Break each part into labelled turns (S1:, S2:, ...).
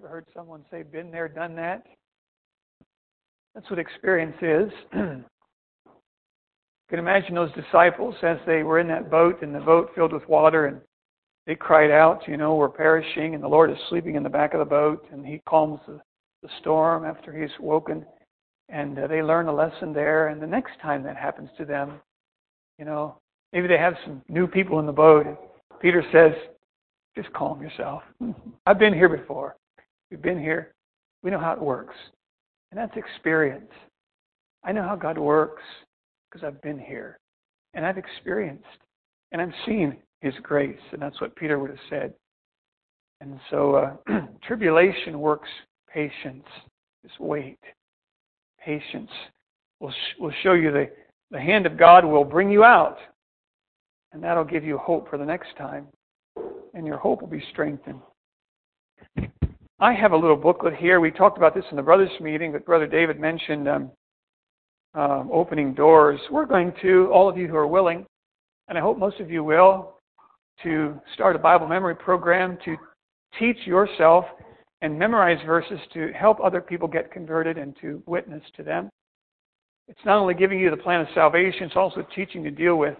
S1: Ever heard someone say, been there, done that? That's what experience is. You can imagine those disciples as they were in that boat, and the boat filled with water, and they cried out, we're perishing, and the Lord is sleeping in the back of the boat, and He calms the storm after He's woken, and they learn a lesson there, and the next time that happens to them, maybe they have some new people in the boat, and Peter says, just calm yourself. I've been here before. We've been here. We know how it works. And that's experience. I know how God works because I've been here. And I've experienced. And I've seen His grace. And that's what Peter would have said. And so tribulation works patience. Just wait. Patience will show you the hand of God will bring you out. And that'll give you hope for the next time. And your hope will be strengthened. I have a little booklet here. We talked about this in the brothers' meeting, but Brother David mentioned opening doors. We're going to, all of you who are willing, and I hope most of you will, to start a Bible memory program to teach yourself and memorize verses to help other people get converted and to witness to them. It's not only giving you the plan of salvation, it's also teaching to deal with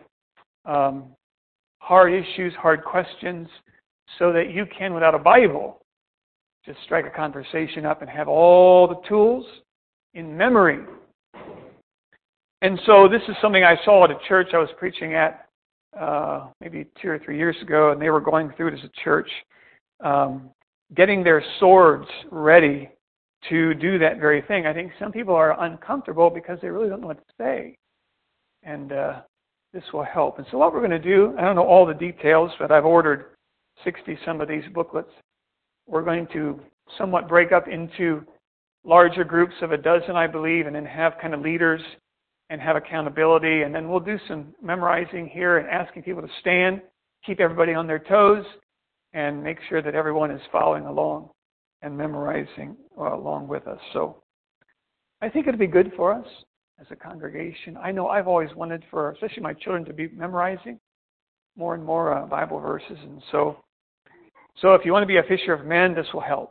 S1: hard issues, hard questions, so that you can, without a Bible, just strike a conversation up and have all the tools in memory. And so this is something I saw at a church I was preaching at maybe 2 or 3 years ago, and they were going through it as a church, getting their swords ready to do that very thing. I think some people are uncomfortable because they really don't know what to say. And this will help. And so what we're going to do, I don't know all the details, but I've ordered 60 some of these booklets. We're going to somewhat break up into larger groups of a dozen, I believe, and then have kind of leaders and have accountability. And then we'll do some memorizing here and asking people to stand, keep everybody on their toes, and make sure that everyone is following along and memorizing along with us. So I think it'll be good for us as a congregation. I know I've always wanted for, especially my children, to be memorizing more and more Bible verses. And so if you want to be a fisher of men, this will help.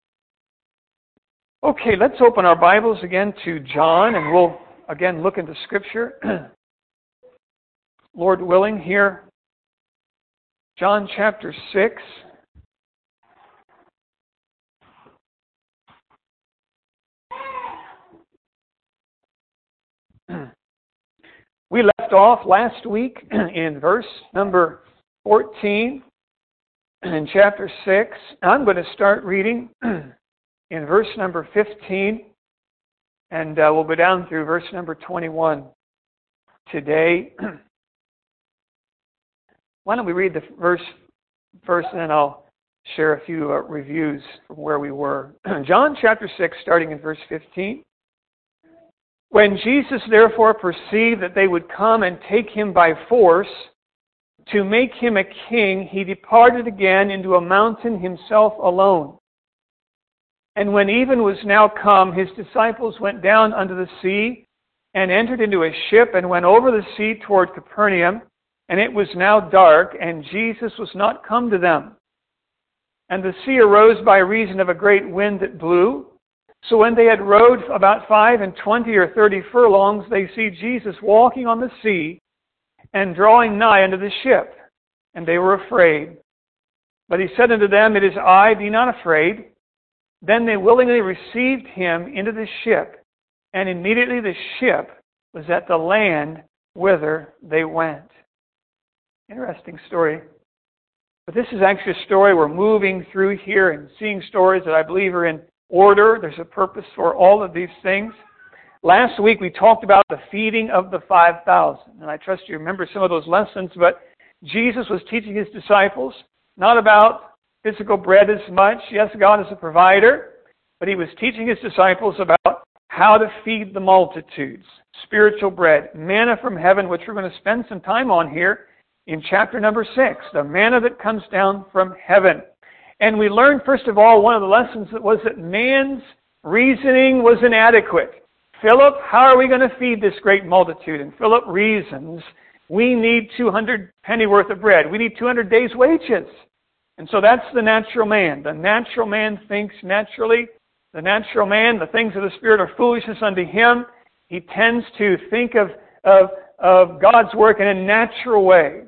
S1: Okay, let's open our Bibles again to John, and we'll again look into Scripture. Lord willing, here, John chapter 6. We left off last week in verse number 14 in chapter 6. I'm going to start reading in verse number 15, and we'll go down through verse number 21 today. Why don't we read the verse first, and then I'll share a few reviews from where we were. John chapter 6, starting in verse 15. When Jesus therefore perceived that they would come and take Him by force to make Him a king, He departed again into a mountain Himself alone. And when even was now come, His disciples went down unto the sea and entered into a ship and went over the sea toward Capernaum. And it was now dark, and Jesus was not come to them. And the sea arose by reason of a great wind that blew. So when they had rowed about 25 or 30 furlongs, they see Jesus walking on the sea and drawing nigh unto the ship. And they were afraid. But He said unto them, It is I, be not afraid. Then they willingly received Him into the ship, and immediately the ship was at the land whither they went. Interesting story. But this is actually a story we're moving through here and seeing stories that I believe are in order. There's a purpose for all of these things. Last week we talked about the feeding of the 5,000. And I trust you remember some of those lessons. But Jesus was teaching His disciples not about physical bread as much. Yes, God is a provider. But He was teaching His disciples about how to feed the multitudes. Spiritual bread. Manna from heaven, which we're going to spend some time on here in chapter number 6. The manna that comes down from heaven. And we learned, first of all, one of the lessons was that man's reasoning was inadequate. Philip, how are we going to feed this great multitude? And Philip reasons, we need 200 penny worth of bread. We need 200 days' wages. And so that's the natural man. The natural man thinks naturally. The natural man, the things of the Spirit are foolishness unto him. He tends to think of God's work in a natural way.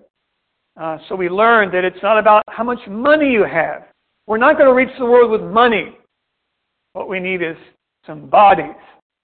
S1: So we learned that it's not about how much money you have. We're not going to reach the world with money. What we need is some bodies.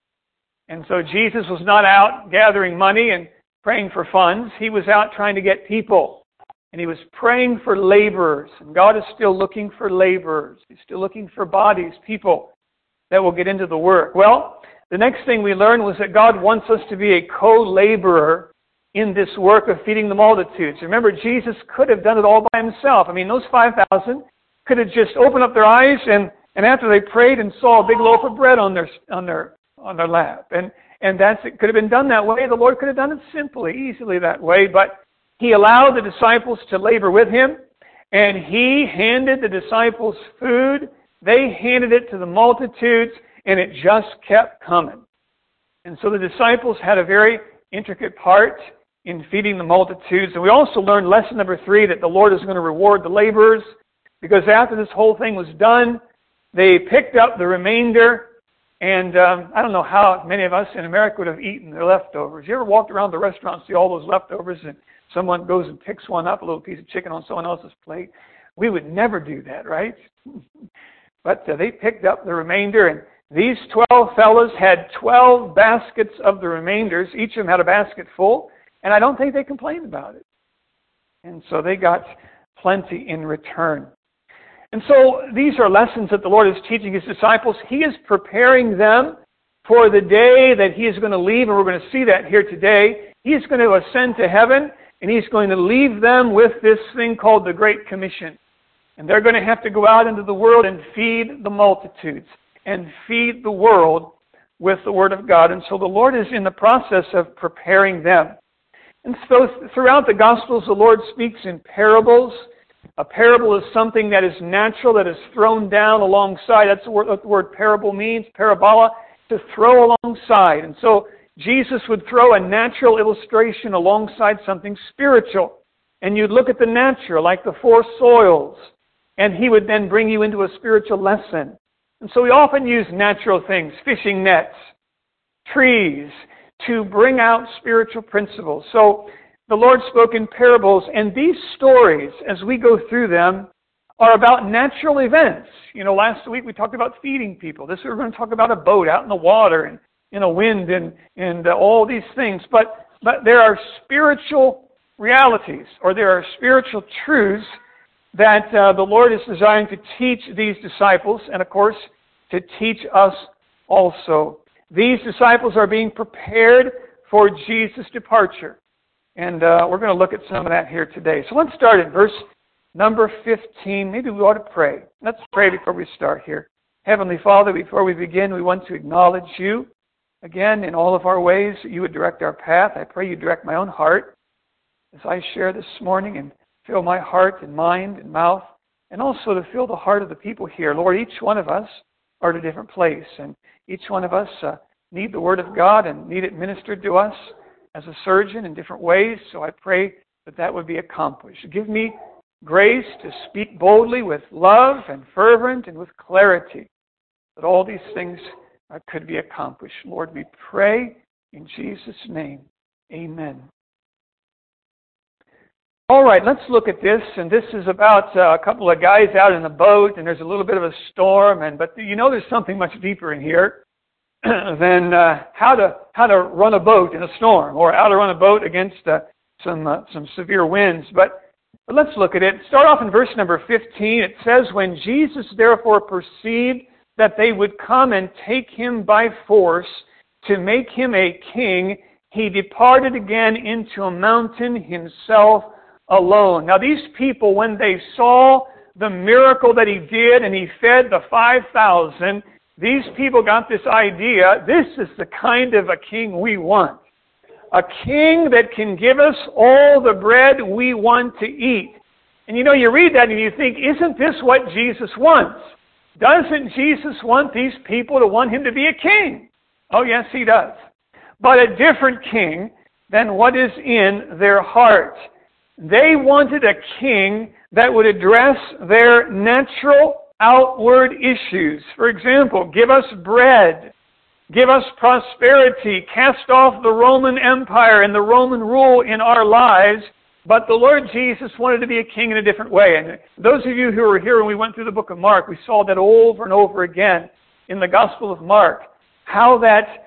S1: And so Jesus was not out gathering money and praying for funds. He was out trying to get people. And He was praying for laborers. And God is still looking for laborers. He's still looking for bodies, people that will get into the work. Well, the next thing we learned was that God wants us to be a co-laborer in this work of feeding the multitudes. Remember, Jesus could have done it all by Himself. I mean, those 5,000 could have just opened up their eyes and after they prayed and saw a big loaf of bread on their lap. And it could have been done that way. The Lord could have done it simply, easily that way. But He allowed the disciples to labor with Him. And He handed the disciples food. They handed it to the multitudes. And it just kept coming. And so the disciples had a very intricate part in feeding the multitudes. And we also learned lesson number 3, that the Lord is going to reward the laborers. Because after this whole thing was done, they picked up the remainder. And I don't know how many of us in America would have eaten their leftovers. You ever walked around the restaurant and see all those leftovers and someone goes and picks one up, a little piece of chicken on someone else's plate? We would never do that, right? But they picked up the remainder, and these 12 fellows had 12 baskets of the remainders. Each of them had a basket full, and I don't think they complained about it. And so they got plenty in return. And so these are lessons that the Lord is teaching His disciples. He is preparing them for the day that He is going to leave, and we're going to see that here today. He is going to ascend to heaven, and He's going to leave them with this thing called the Great Commission. And they're going to have to go out into the world and feed the multitudes and feed the world with the Word of God. And so the Lord is in the process of preparing them. And so throughout the Gospels, the Lord speaks in parables. A parable is something that is natural, that is thrown down alongside. That's what the word parable means, parabola, to throw alongside. And so Jesus would throw a natural illustration alongside something spiritual. And you'd look at the natural, like the 4 soils, and He would then bring you into a spiritual lesson. And so we often use natural things, fishing nets, trees, to bring out spiritual principles. So the Lord spoke in parables, and these stories, as we go through them, are about natural events. You know, last week we talked about feeding people. This week we're going to talk about a boat out in the water and in a wind and all these things. But there are spiritual realities, or there are spiritual truths that the Lord is desiring to teach these disciples, and of course, to teach us also. These disciples are being prepared for Jesus' departure. And we're going to look at some of that here today. So let's start at verse number 15. Maybe we ought to pray. Let's pray before we start here. Heavenly Father, before we begin, we want to acknowledge You. Again, in all of our ways, You would direct our path. I pray You direct my own heart as I share this morning, and fill my heart and mind and mouth, and also to fill the heart of the people here. Lord, each one of us are at a different place, and each one of us need the Word of God and need it ministered to us as a surgeon in different ways. So I pray that that would be accomplished. Give me grace to speak boldly with love and fervent and with clarity, that all these things could be accomplished. Lord, we pray in Jesus' name. Amen. All right, let's look at this. And this is about a couple of guys out in a boat, and there's a little bit of a storm. But you know there's something much deeper in here than how to run a boat in a storm, or how to run a boat against some severe winds. But let's look at it. Start off in verse number 15. It says, "When Jesus therefore perceived that they would come and take Him by force to make Him a king, He departed again into a mountain Himself alone." Now these people, when they saw the miracle that He did and He fed the 5,000, these people got this idea, this is the kind of a king we want. A king that can give us all the bread we want to eat. And you know, you read that and you think, isn't this what Jesus wants? Doesn't Jesus want these people to want Him to be a king? Oh yes, He does. But a different king than what is in their heart. They wanted a king that would address their natural outward issues. For example, give us bread, give us prosperity, cast off the Roman Empire and the Roman rule in our lives. But the Lord Jesus wanted to be a king in a different way. And those of you who were here when we went through the book of Mark, we saw that over and over again in the Gospel of Mark, how that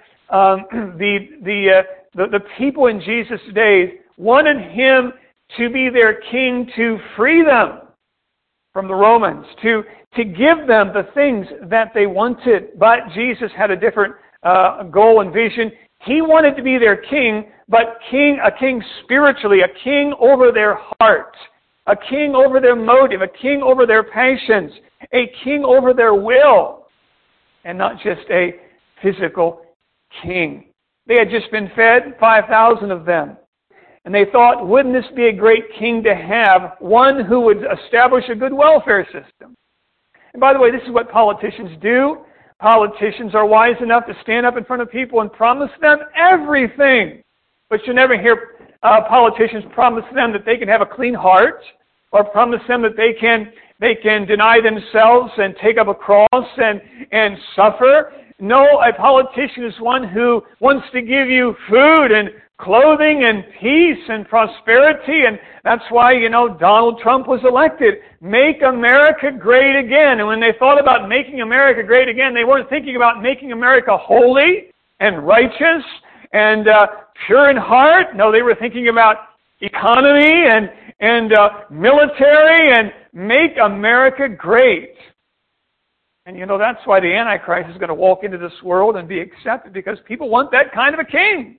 S1: the people in Jesus' days wanted Him to be their king, to free them from the Romans, to give them the things that they wanted. But Jesus had a different goal and vision. He wanted to be their king, but a king spiritually, a king over their heart, a king over their motive, a king over their passions, a king over their will, and not just a physical king. They had just been fed, 5,000 of them. And they thought, wouldn't this be a great king to have, one who would establish a good welfare system? And by the way, this is what politicians do. Politicians are wise enough to stand up in front of people and promise them everything. But you never hear politicians promise them that they can have a clean heart, or promise them that they can deny themselves and take up a cross and suffer. No, a politician is one who wants to give you food and clothing and peace and prosperity, and that's why, Donald Trump was elected. Make America great again. And when they thought about making America great again, they weren't thinking about making America holy and righteous and pure in heart. No, they were thinking about economy and military and make America great. And that's why the Antichrist is going to walk into this world and be accepted, because people want that kind of a king.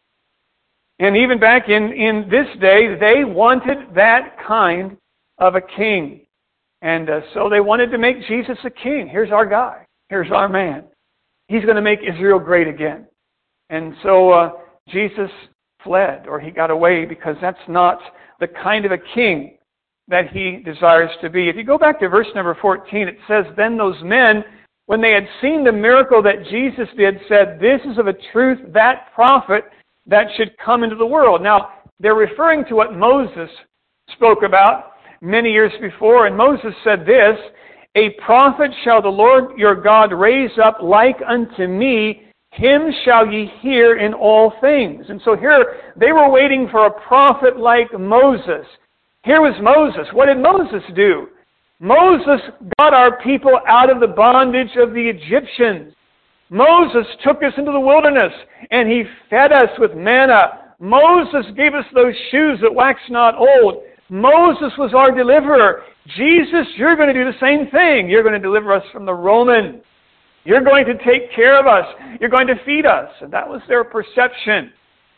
S1: And even back in this day, they wanted that kind of a king. And so they wanted to make Jesus a king. Here's our guy. Here's our man. He's going to make Israel great again. And so Jesus fled, or he got away, because that's not the kind of a king that he desires to be. If you go back to verse number 14, it says, Then those men, when they had seen the miracle that Jesus did, said, This is of a truth that prophet that should come into the world. Now, they're referring to what Moses spoke about many years before, and Moses said this, A prophet shall the Lord your God raise up like unto me, him shall ye hear in all things. And so here, they were waiting for a prophet like Moses. Here was Moses. What did Moses do? Moses got our people out of the bondage of the Egyptians. Moses took us into the wilderness, and he fed us with manna. Moses gave us those shoes that wax not old. Moses was our deliverer. Jesus, you're going to do the same thing. You're going to deliver us from the Romans. You're going to take care of us. You're going to feed us. And that was their perception.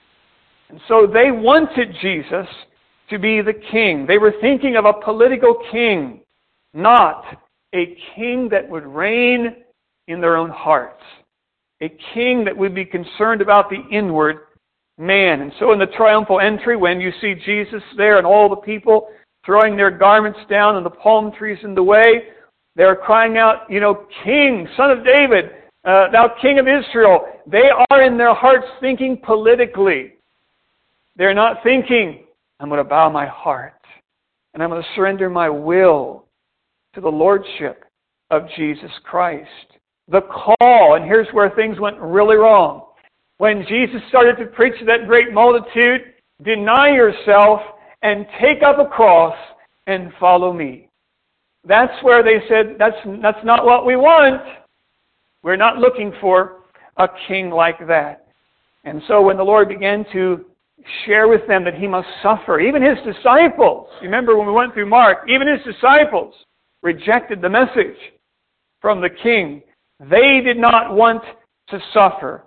S1: And so they wanted Jesus to be the king. They were thinking of a political king, not a king that would reign in their own hearts. A king that would be concerned about the inward man. And so in the triumphal entry, when you see Jesus there and all the people throwing their garments down and the palm trees in the way, they're crying out, King, Son of David, thou King of Israel. They are in their hearts thinking politically. They're not thinking, I'm going to bow my heart and I'm going to surrender my will to the lordship of Jesus Christ. The call, and here's where things went really wrong. When Jesus started to preach to that great multitude, deny yourself and take up a cross and follow me. That's where they said, that's not what we want. We're not looking for a king like that. And so when the Lord began to share with them that he must suffer, even his disciples, remember when we went through Mark, even his disciples rejected the message from the king. They did not want to suffer.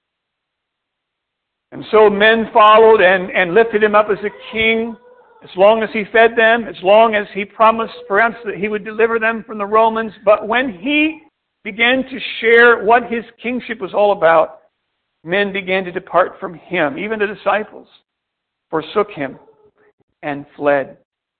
S1: And so men followed and lifted him up as a king, as long as he fed them, as long as he promised perhaps that he would deliver them from the Romans. But when he began to share what his kingship was all about, men began to depart from him. Even the disciples forsook him and fled.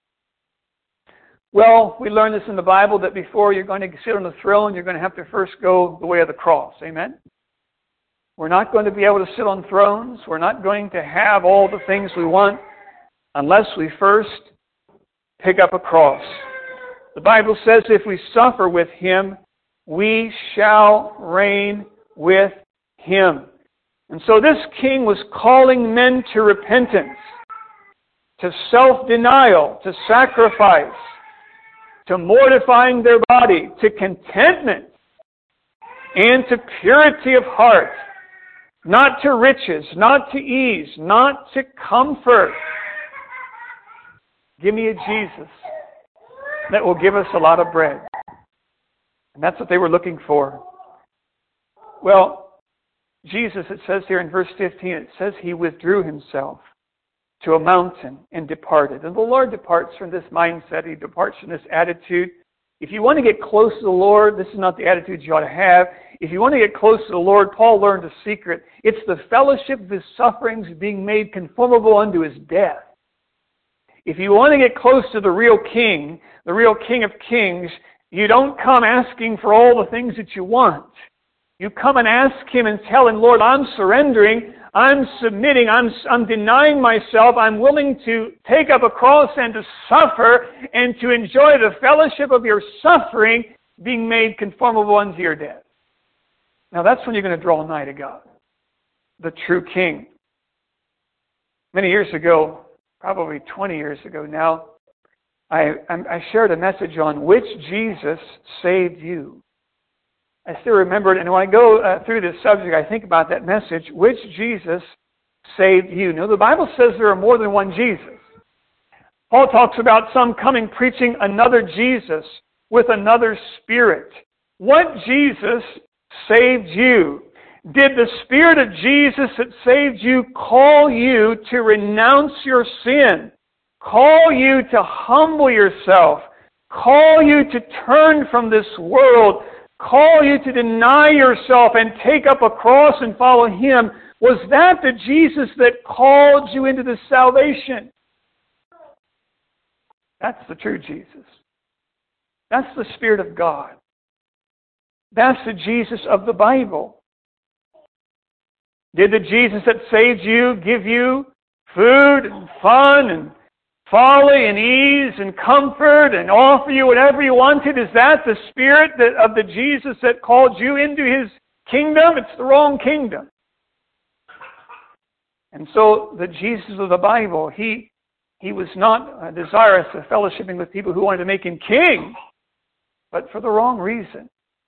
S1: Well, we learn this in the Bible that before you're going to sit on the throne, you're going to have to first go the way of the cross. Amen? We're not going to be able to sit on thrones. We're not going to have all the things we want unless we first pick up a cross. The Bible says if we suffer with Him, we shall reign with Him. And so this king was calling men to repentance, to self-denial, to sacrifice, to mortifying their body, to contentment, and to purity of heart. Not to riches, not to ease, not to comfort. Give me a Jesus that will give us a lot of bread. And that's what they were looking for. Well, Jesus, it says here in verse 15, it says He withdrew Himself to a mountain and departed. And the Lord departs from this mindset. He departs from this attitude. If you want to get close to the Lord, this is not the attitude you ought to have. If you want to get close to the Lord, Paul learned a secret. It's the fellowship of His sufferings being made conformable unto His death. If you want to get close to the real King of Kings, you don't come asking for all the things that you want. You come and ask Him and tell Him, Lord, I'm surrendering, I'm submitting, I'm denying myself, I'm willing to take up a cross and to suffer and to enjoy the fellowship of your suffering being made conformable unto your death. Now that's when you're going to draw nigh to God, the true King. Many years ago, probably 20 years ago now, I shared a message on which Jesus saved you. I still remember it, and when I go through this subject, I think about that message, which Jesus saved you. Now, the Bible says there are more than one Jesus. Paul talks about some coming preaching another Jesus with another Spirit. What Jesus saved you? Did the Spirit of Jesus that saved you call you to renounce your sin? Call you to humble yourself? Call you to turn from this world? Call you to deny yourself and take up a cross and follow Him? Was that the Jesus that called you into this salvation? That's the true Jesus. That's the Spirit of God. That's the Jesus of the Bible. Did the Jesus that saved you give you food and fun and folly and ease and comfort and offer you whatever you wanted? Is that the Spirit of the Jesus that called you into His kingdom? It's the wrong kingdom. And so the Jesus of the Bible, He was not desirous of fellowshipping with people who wanted to make Him king, but for the wrong reason.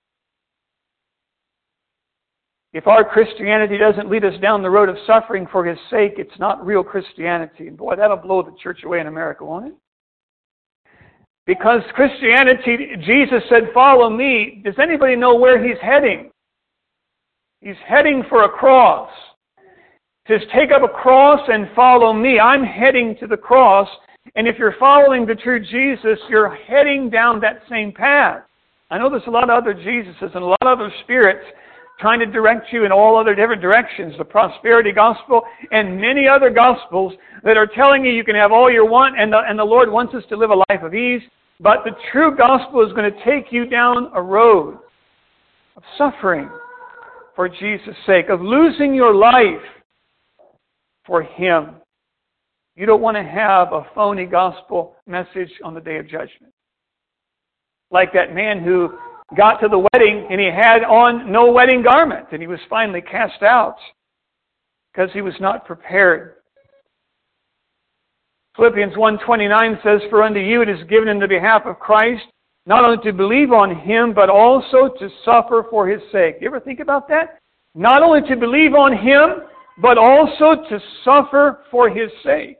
S1: If our Christianity doesn't lead us down the road of suffering for His sake, it's not real Christianity. And boy, that'll blow the church away in America, won't it? Because Christianity, Jesus said, follow me. Does anybody know where He's heading? He's heading for a cross. He says, take up a cross and follow me. I'm heading to the cross. And if you're following the true Jesus, you're heading down that same path. I know there's a lot of other Jesuses and a lot of other spirits trying to direct you in all other different directions. The prosperity gospel and many other gospels that are telling you can have all you want and the Lord wants us to live a life of ease. But the true gospel is going to take you down a road of suffering for Jesus' sake, of losing your life for Him. You don't want to have a phony gospel message on the day of judgment. Like that man who got to the wedding and he had on no wedding garment and he was finally cast out because he was not prepared. Philippians 1:29 says, for unto you it is given in the behalf of Christ not only to believe on Him but also to suffer for His sake. You ever think about that? Not only to believe on Him but also to suffer for His sake.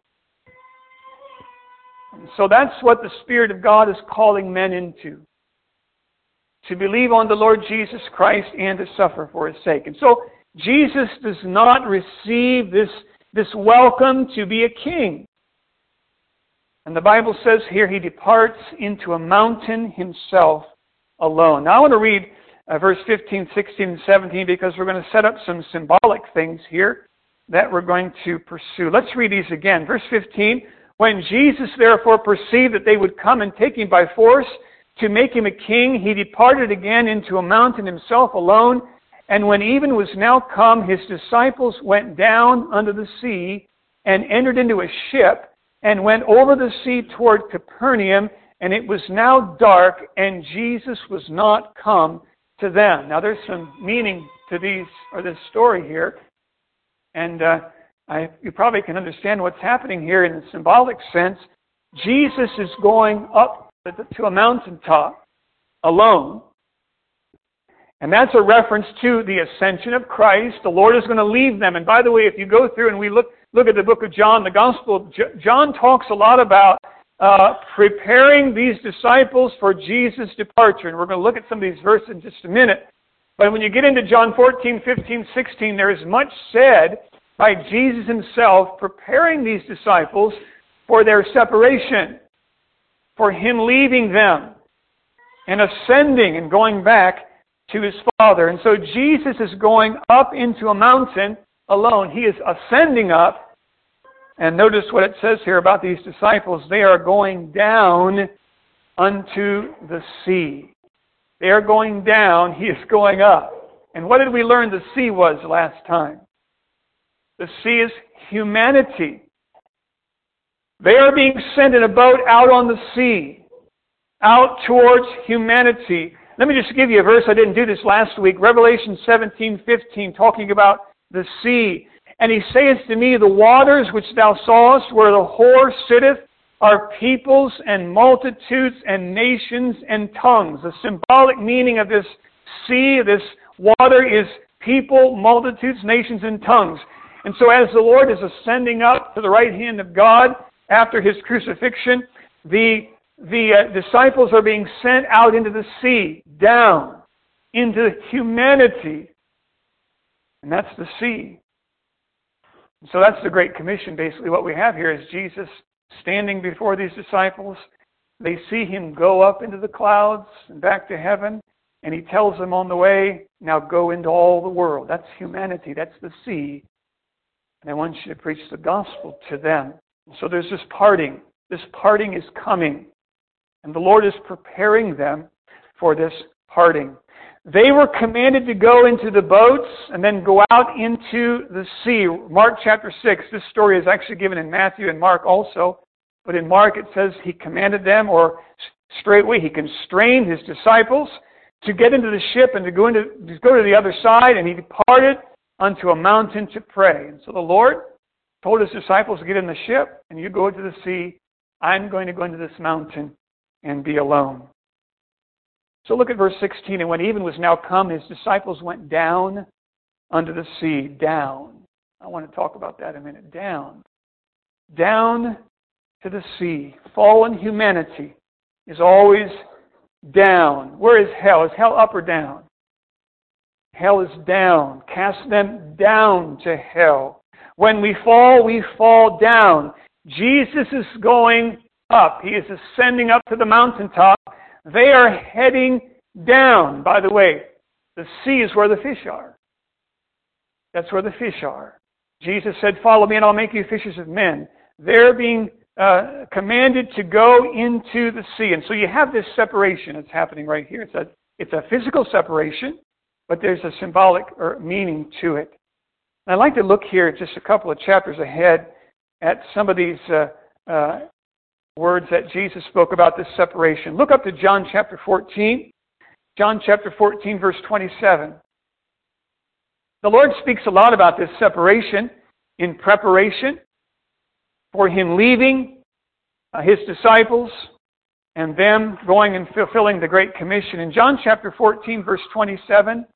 S1: And so that's what the Spirit of God is calling men into. To believe on the Lord Jesus Christ and to suffer for His sake. And so Jesus does not receive this welcome to be a king. And the Bible says here He departs into a mountain Himself alone. Now I want to read verse 15, 16, and 17 because we're going to set up some symbolic things here that we're going to pursue. Let's read these again. Verse 15, when Jesus therefore perceived that they would come and take Him by force to make Him a king, He departed again into a mountain Himself alone. And when even was now come, His disciples went down under the sea and entered into a ship and went over the sea toward Capernaum, and it was now dark, and Jesus was not come to them. Now there's some meaning to this story here, and you probably can understand what's happening here in a symbolic sense. Jesus is going up to a mountaintop alone. And that's a reference to the ascension of Christ. The Lord is going to leave them. And by the way, if you go through and we look at the book of John, the Gospel, John talks a lot about preparing these disciples for Jesus' departure. And we're going to look at some of these verses in just a minute. But when you get into John 14, 15, 16, there is much said by Jesus himself preparing these disciples for their separation, for him leaving them and ascending and going back to his Father. And so Jesus is going up into a mountain alone. He is ascending up. And notice what it says here about these disciples. They are going down unto the sea. They are going down. He is going up. And what did we learn the sea was last time? The sea is humanity. They are being sent in a boat out on the sea, out towards humanity. Let me just give you a verse. I didn't do this last week. Revelation 17:15, talking about the sea. And he saith to me, the waters which thou sawest, where the whore sitteth, are peoples and multitudes and nations and tongues. The symbolic meaning of this sea, this water, is people, multitudes, nations, and tongues. And so as the Lord is ascending up to the right hand of God after his crucifixion, the disciples are being sent out into the sea, down into humanity. And that's the sea. And so that's the Great Commission. Basically what we have here is Jesus standing before these disciples. They see him go up into the clouds and back to heaven. And he tells them on the way, now go into all the world. That's humanity. That's the sea. And I want you to preach the gospel to them. So there's this parting. This parting is coming. And the Lord is preparing them for this parting. They were commanded to go into the boats and then go out into the sea. Mark chapter 6, this story is actually given in Matthew and Mark also. But in Mark it says he commanded them, or straightway he constrained his disciples to get into the ship and to go to the other side. And he departed unto a mountain to pray. And so the Lord told his disciples to get in the ship and you go into the sea. I'm going to go into this mountain and be alone. So look at verse 16. And when even was now come, his disciples went down unto the sea. Down. I want to talk about that a minute. Down. Down to the sea. Fallen humanity is always down. Where is hell? Is hell up or down? Hell is down. Cast them down to hell. When we fall down. Jesus is going up. He is ascending up to the mountaintop. They are heading down. By the way, the sea is where the fish are. That's where the fish are. Jesus said, follow me and I'll make you fishers of men. They're being commanded to go into the sea. And so you have this separation that's happening right here. It's a physical separation, but there's a symbolic meaning to it. And I'd like to look here just a couple of chapters ahead at some of these words that Jesus spoke about this separation. Look up to John chapter 14. John chapter 14, verse 27. The Lord speaks a lot about this separation in preparation for him leaving his disciples and them going and fulfilling the Great Commission. In John chapter 14, verse 27,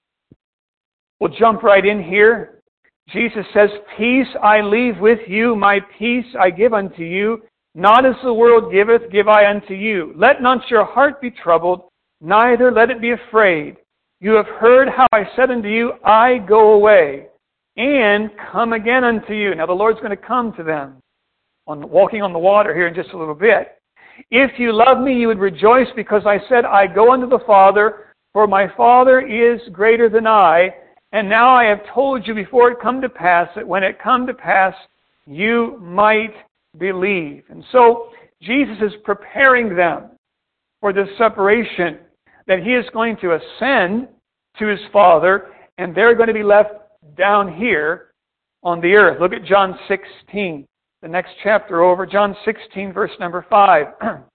S1: we'll jump right in here. Jesus says, peace I leave with you, my peace I give unto you. Not as the world giveth, give I unto you. Let not your heart be troubled, neither let it be afraid. You have heard how I said unto you, I go away, and come again unto you. Now the Lord's going to come to them, walking on the water here in just a little bit. If you love me, you would rejoice, because I said, I go unto the Father, for my Father is greater than I. And now I have told you before it come to pass, that when it come to pass, you might believe. And so Jesus is preparing them for this separation, that he is going to ascend to his Father, and they're going to be left down here on the earth. Look at John 16. the next chapter over, John 16, verse number 5.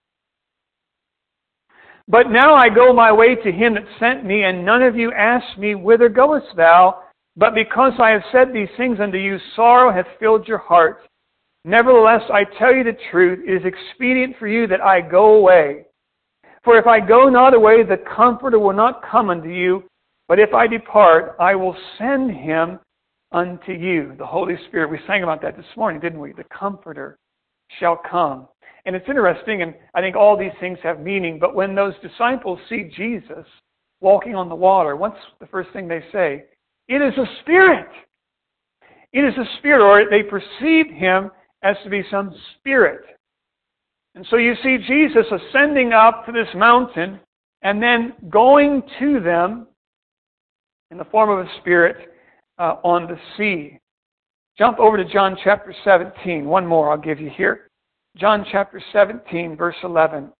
S1: But now I go my way to him that sent me, and none of you ask me, whither goest thou? But because I have said these things unto you, sorrow hath filled your heart. Nevertheless, I tell you the truth, it is expedient for you that I go away. For if I go not away, the Comforter will not come unto you. But if I depart, I will send him unto you. The Holy Spirit. We sang about that this morning, didn't we? The Comforter shall come. And it's interesting, and I think all these things have meaning, but when those disciples see Jesus walking on the water, what's the first thing they say? It is a spirit. It is a spirit, or they perceived him as to be some spirit. And so you see Jesus ascending up to this mountain and then going to them in the form of a spirit on the sea. Jump over to John chapter 17. One more I'll give you here. John chapter 17, verse 11.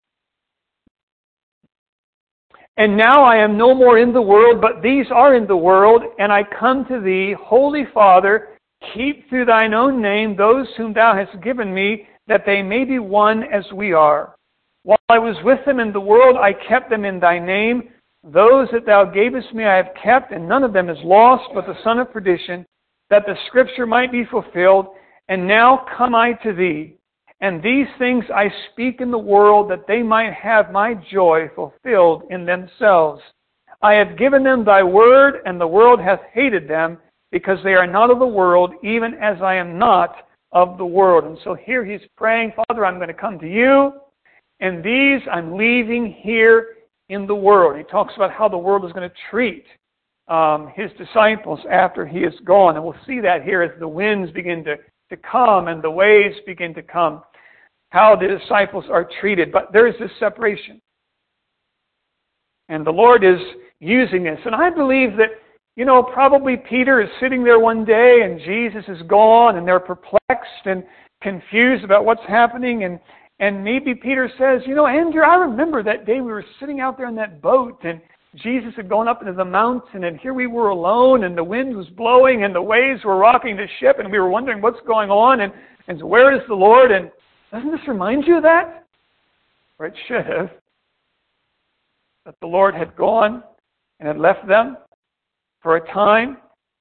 S1: And now I am no more in the world, but these are in the world, and I come to thee, Holy Father, keep through thine own name those whom thou hast given me, that they may be one as we are. While I was with them in the world, I kept them in thy name. Those that thou gavest me I have kept, and none of them is lost, but the son of perdition, that the scripture might be fulfilled. And now come I to thee. And these things I speak in the world, that they might have my joy fulfilled in themselves. I have given them thy word, and the world hath hated them, because they are not of the world, even as I am not of the world. And so here he's praying, Father, I'm going to come to you, and these I'm leaving here in the world. He talks about how the world is going to treat his disciples after he is gone. And we'll see that here as the winds begin to come and the waves begin to come, how the disciples are treated. But there is this separation. And the Lord is using this. And I believe that, probably Peter is sitting there one day and Jesus is gone and they're perplexed and confused about what's happening. And maybe Peter says, Andrew, I remember that day we were sitting out there in that boat and Jesus had gone up into the mountain and here we were alone and the wind was blowing and the waves were rocking the ship and we were wondering what's going on and so where is the Lord? And doesn't this remind you of that? Or it should have. That the Lord had gone and had left them for a time.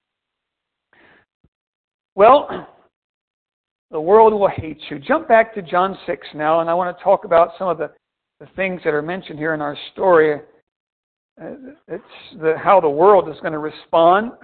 S1: Well, the world will hate you. Jump back to John 6 now, and I want to talk about some of the things that are mentioned here in our story. It's how the world is going to respond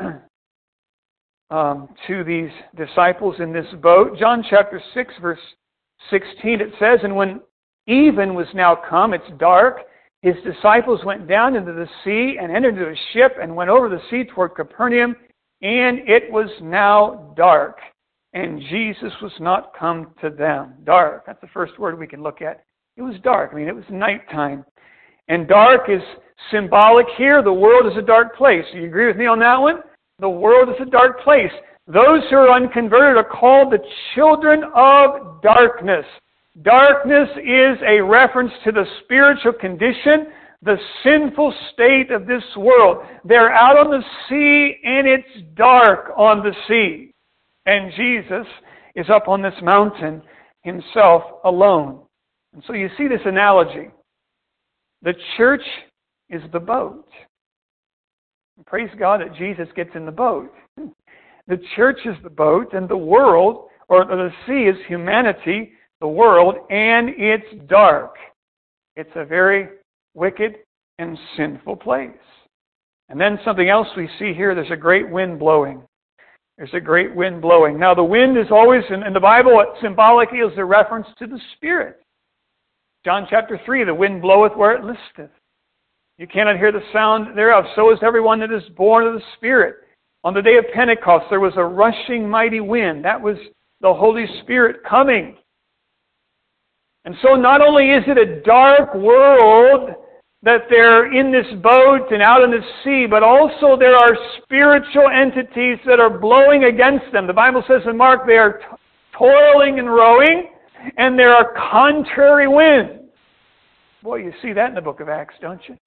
S1: to these disciples in this boat. John chapter 6, verse 16, it says, And when even was now come, it's dark, his disciples went down into the sea and entered into a ship and went over the sea toward Capernaum, and it was now dark, and Jesus was not come to them. Dark, that's the first word we can look at. It was dark. It was nighttime. And dark is symbolic here. The world is a dark place. Do you agree with me on that one? The world is a dark place. Those who are unconverted are called the children of darkness. Darkness is a reference to the spiritual condition, the sinful state of this world. They're out on the sea and it's dark on the sea. And Jesus is up on this mountain himself alone. And so you see this analogy. The church is the boat. And praise God that Jesus gets in the boat. The church is the boat, and the world, or the sea, is humanity, the world, and it's dark. It's a very wicked and sinful place. And then something else we see here, there's a great wind blowing. There's a great wind blowing. Now the wind is always, in the Bible, symbolically is a reference to the Spirit. John chapter 3, the wind bloweth where it listeth. You cannot hear the sound thereof. So is everyone that is born of the Spirit. On the day of Pentecost, there was a rushing mighty wind. That was the Holy Spirit coming. And so not only is it a dark world that they're in this boat and out in the sea, but also there are spiritual entities that are blowing against them. The Bible says in Mark they are toiling and rowing, and there are contrary winds. Boy, you see that in the book of Acts, don't you?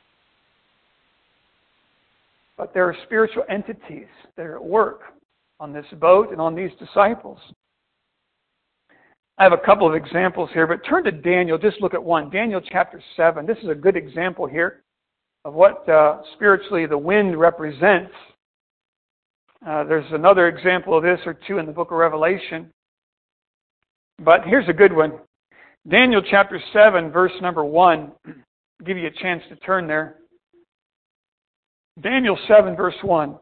S1: But there are spiritual entities that are at work on this boat and on these disciples. I have a couple of examples here, but turn to Daniel. Just look at one. Daniel chapter 7. This is a good example here of what spiritually the wind represents. There's another example of this or two in the book of Revelation. But here's a good one. Daniel chapter 7, verse number 1. I'll give you a chance to turn there. Daniel 7, verse 1.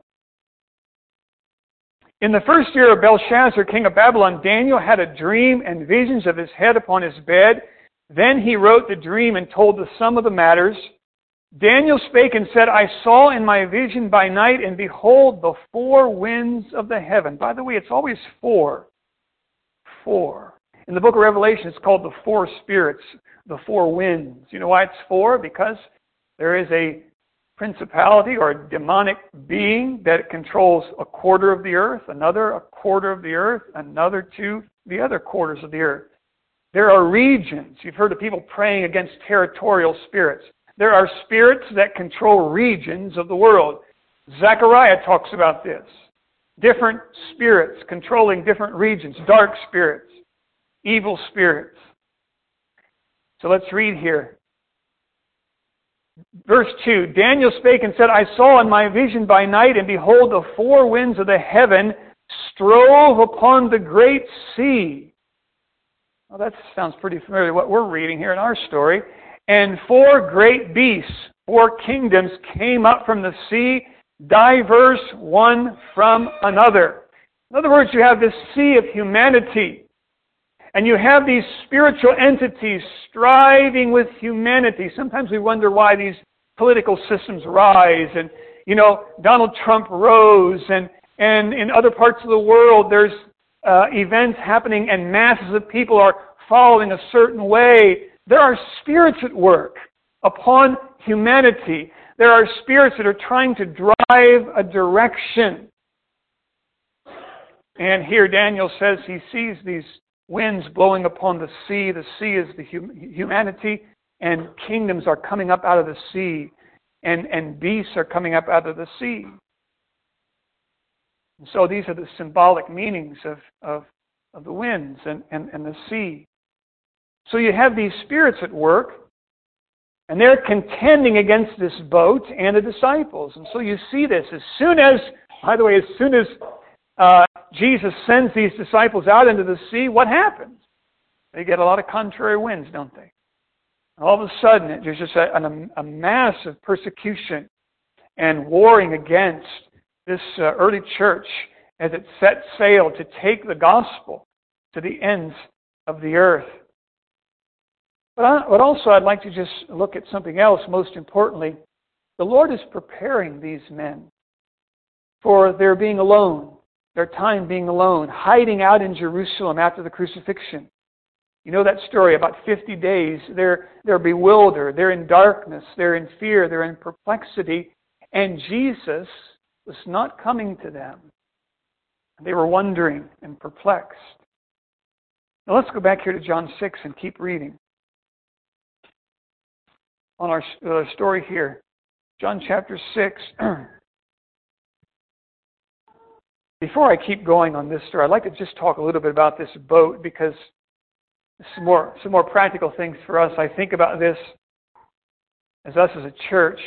S1: In the first year of Belshazzar, king of Babylon, Daniel had a dream and visions of his head upon his bed. Then he wrote the dream and told the sum of the matters. Daniel spake and said, I saw in my vision by night, and behold, the four winds of the heaven. By the way, it's always four. Four. In the book of Revelation, it's called the four spirits, the four winds. You know why it's four? Because there is a principality or a demonic being that controls a quarter of the earth, another a quarter of the earth, another two the other quarters of the earth. There are regions. You've heard of people praying against territorial spirits. There are spirits that control regions of the world. Zechariah talks about this. Different spirits controlling different regions, dark spirits, evil spirits. So let's read here. Verse 2, Daniel spake and said, I saw in my vision by night, and behold, the four winds of the heaven strove upon the great sea. Well, that sounds pretty familiar to what we're reading here in our story. And four great beasts, four kingdoms, came up from the sea, diverse one from another. In other words, you have this sea of humanity. And you have these spiritual entities striving with humanity. Sometimes we wonder why these political systems rise. And, Donald Trump rose. And in other parts of the world, there's events happening and masses of people are following a certain way. There are spirits at work upon humanity. There are spirits that are trying to drive a direction. And here Daniel says he sees these winds blowing upon the sea. The sea is the humanity, and kingdoms are coming up out of the sea, and beasts are coming up out of the sea. And so these are the symbolic meanings of the winds and the sea. So you have these spirits at work, and they're contending against this boat and the disciples. And so you see this. As soon as Jesus sends these disciples out into the sea, what happens? They get a lot of contrary winds, don't they? All of a sudden, there's just a massive persecution and warring against this early church as it set sail to take the gospel to the ends of the earth. But also I'd like to just look at something else. Most importantly, the Lord is preparing these men for their being alone. Their time being alone, hiding out in Jerusalem after the crucifixion. You know that story, about 50 days, they're bewildered, they're in darkness, they're in fear, they're in perplexity, and Jesus was not coming to them. They were wondering and perplexed. Now let's go back here to John 6 and keep reading. On our story here, John chapter 6. Before I keep going on this story, I'd like to just talk a little bit about this boat, because some more practical things for us. I think about this as us as a church.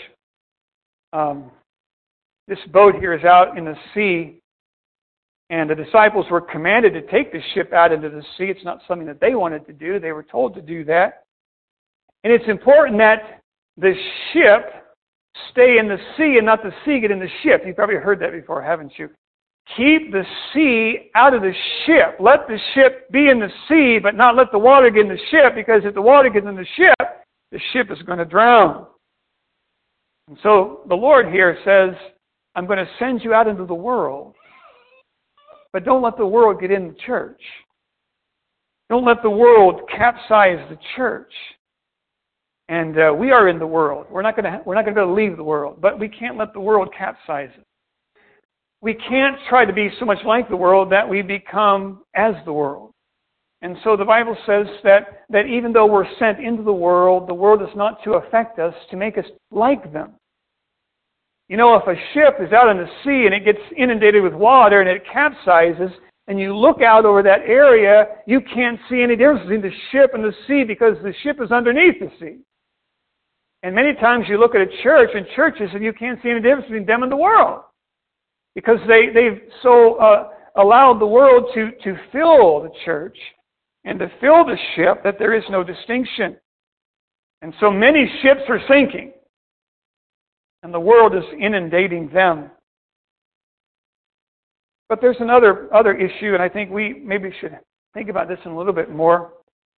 S1: This boat here is out in the sea, and the disciples were commanded to take the ship out into the sea. It's not something that they wanted to do. They were told to do that. And it's important that the ship stay in the sea and not the sea get in the ship. You've probably heard that before, haven't you? Keep the sea out of the ship. Let the ship be in the sea, but not let the water get in the ship, because if the water gets in the ship is going to drown. And so the Lord here says, I'm going to send you out into the world, but don't let the world get in the church. Don't let the world capsize the church. And we are in the world. We're not going to be able to leave the world, but we can't let the world capsize it. We can't try to be so much like the world that we become as the world. And so the Bible says that even though we're sent into the world is not to affect us, to make us like them. You know, if a ship is out in the sea and it gets inundated with water and it capsizes, and you look out over that area, you can't see any difference between the ship and the sea because the ship is underneath the sea. And many times you look at a church and churches and you can't see any difference between them and the world because they've so allowed the world to fill the church and to fill the ship that there is no distinction. And so many ships are sinking and the world is inundating them. But there's another issue, and I think we maybe should think about this in a little bit more.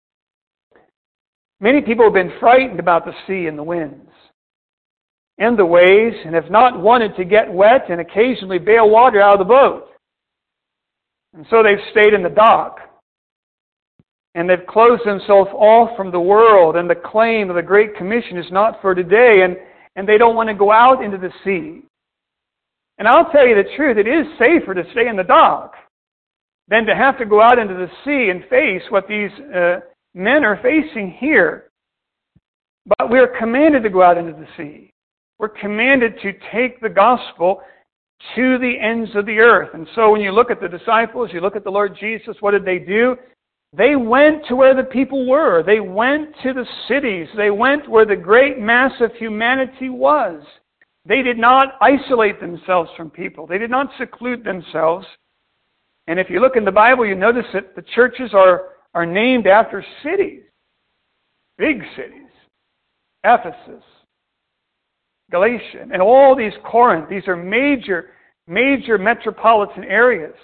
S1: Many people have been frightened about the sea and the winds and the waves and have not wanted to get wet and occasionally bail water out of the boat. And so they've stayed in the dock. And they've closed themselves off from the world, and the claim of the Great Commission is not for today, and they don't want to go out into the sea. And I'll tell you the truth, it is safer to stay in the dock than to have to go out into the sea and face what these men are facing here. But we're commanded to go out into the sea. We're commanded to take the gospel to the ends of the earth. And so when you look at the disciples, you look at the Lord Jesus, what did they do? They went to where the people were. They went to the cities. They went where the great mass of humanity was. They did not isolate themselves from people. They did not seclude themselves. And if you look in the Bible, you notice that the churches are named after cities. Big cities. Ephesus, Galatia, and all these Corinth. These are major metropolitan areas.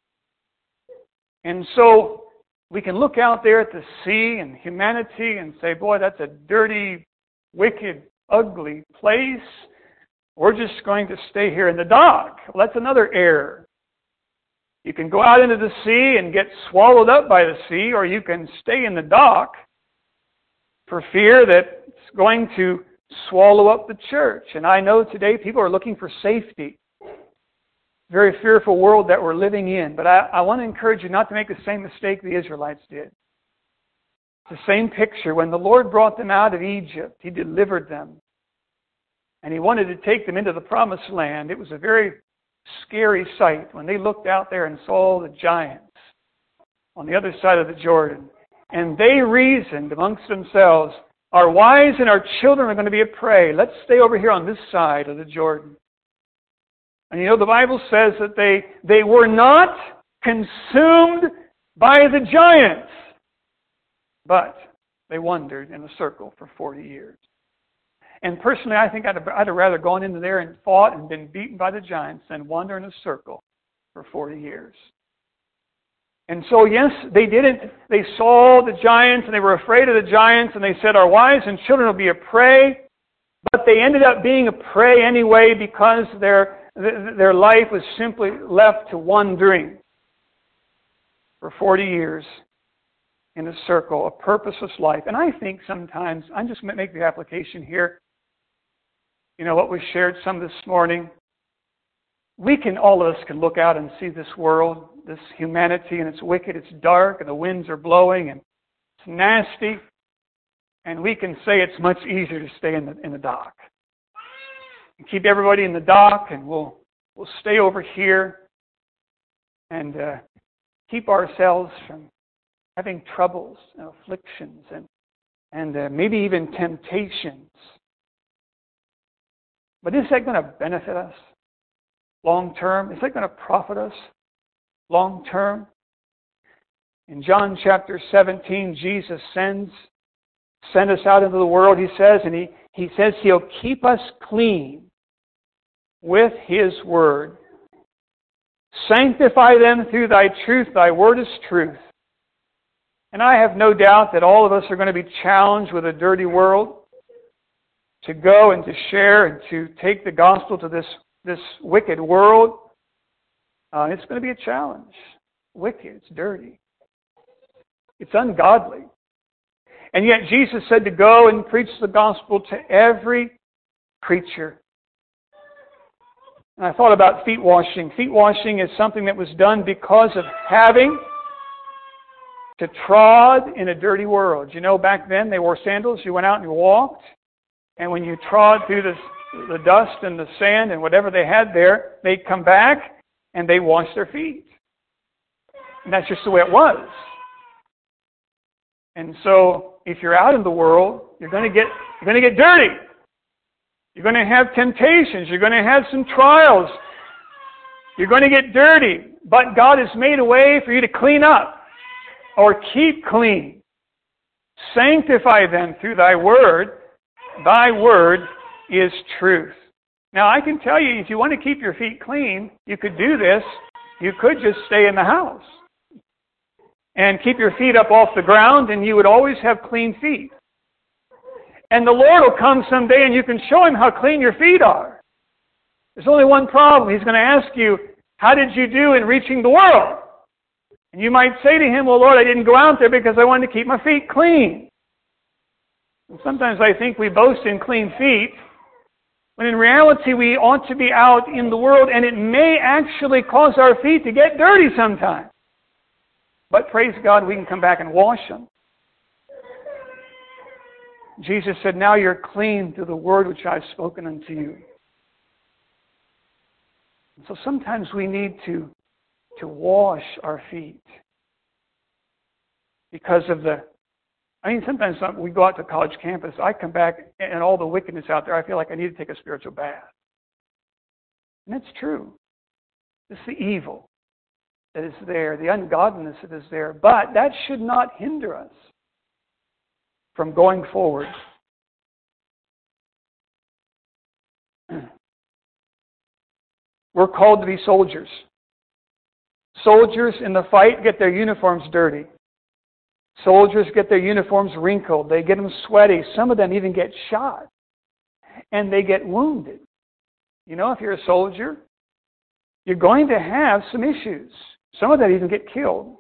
S1: And so we can look out there at the sea and humanity and say, boy, that's a dirty, wicked, ugly place. We're just going to stay here in the dock. Well, that's another error. You can go out into the sea and get swallowed up by the sea, or you can stay in the dock for fear that it's going to swallow up the church. And I know today people are looking for safety. Very fearful world that we're living in. But I want to encourage you not to make the same mistake the Israelites did. It's the same picture. When the Lord brought them out of Egypt, He delivered them. And He wanted to take them into the promised land. It was a very scary sight when they looked out there and saw the giants on the other side of the Jordan. And they reasoned amongst themselves, our wives and our children are going to be a prey. Let's stay over here on this side of the Jordan. And you know, the Bible says that they were not consumed by the giants, but they wandered in a circle for 40 years. And personally, I think I'd have rather gone into there and fought and been beaten by the giants than wander in a circle for 40 years. And so, yes, they didn't. They saw the giants and they were afraid of the giants and they said, our wives and children will be a prey. But they ended up being a prey anyway because their life was simply left to wandering for 40 years in a circle, a purposeless life. And I think sometimes, I'm just going to make the application here. You know, what was shared some this morning. All of us can look out and see this world, this humanity, and it's wicked, it's dark, and the winds are blowing, and it's nasty. And we can say it's much easier to stay in the dock. And keep everybody in the dock, and we'll stay over here and keep ourselves from having troubles and afflictions and maybe even temptations. But is that going to benefit us long term? Is that going to profit us long term? In John chapter 17, Jesus send us out into the world, He says, and He says He'll keep us clean with His Word. Sanctify them through Thy truth. Thy Word is truth. And I have no doubt that all of us are going to be challenged with a dirty world to go and to share and to take the gospel to this wicked world. It's going to be a challenge. Wicked. It's dirty. It's ungodly. And yet Jesus said to go and preach the gospel to every creature. And I thought about feet washing. Feet washing is something that was done because of having to trod in a dirty world. You know, back then they wore sandals. You went out and you walked. And when you trod through the dust and the sand and whatever they had there, they'd come back and they'd wash their feet. And that's just the way it was. And so, if you're out in the world, you're going to get dirty. You're going to have temptations. You're going to have some trials. You're going to get dirty. But God has made a way for you to clean up or keep clean. Sanctify them through thy word. Thy word is truth. Now, I can tell you, if you want to keep your feet clean, you could do this. You could just stay in the house and keep your feet up off the ground, and you would always have clean feet. And the Lord will come someday and you can show Him how clean your feet are. There's only one problem. He's going to ask you, how did you do in reaching the world? And you might say to Him, well, Lord, I didn't go out there because I wanted to keep my feet clean. And sometimes I think we boast in clean feet, when in reality we ought to be out in the world, and it may actually cause our feet to get dirty sometimes. But praise God, we can come back and wash them. Jesus said, now you're clean through the word which I've spoken unto you. And so sometimes we need to wash our feet. Because of sometimes we go out to college campus, I come back and all the wickedness out there, I feel like I need to take a spiritual bath. And that's true. It's the evil that is there, the ungodliness that is there. But that should not hinder us from going forward. We're called to be soldiers. Soldiers in the fight get their uniforms dirty. Soldiers get their uniforms wrinkled. They get them sweaty. Some of them even get shot. And they get wounded. You know, if you're a soldier, you're going to have some issues. Some of them even get killed.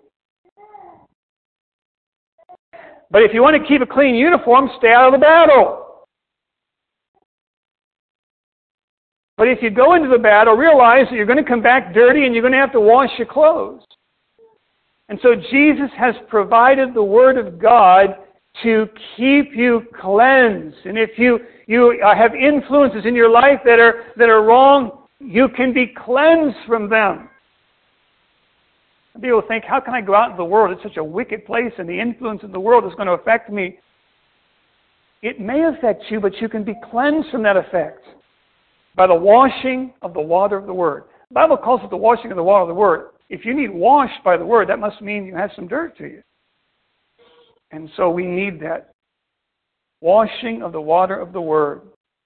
S1: But if you want to keep a clean uniform, stay out of the battle. But if you go into the battle, realize that you're going to come back dirty and you're going to have to wash your clothes. And so Jesus has provided the Word of God to keep you cleansed. And if you have influences in your life that are wrong, you can be cleansed from them. People think, how can I go out in the world? It's such a wicked place and the influence of the world is going to affect me. It may affect you, but you can be cleansed from that effect by the washing of the water of the Word. The Bible calls it the washing of the water of the Word. If you need washed by the Word, that must mean you have some dirt to you. And so we need that washing of the water of the Word.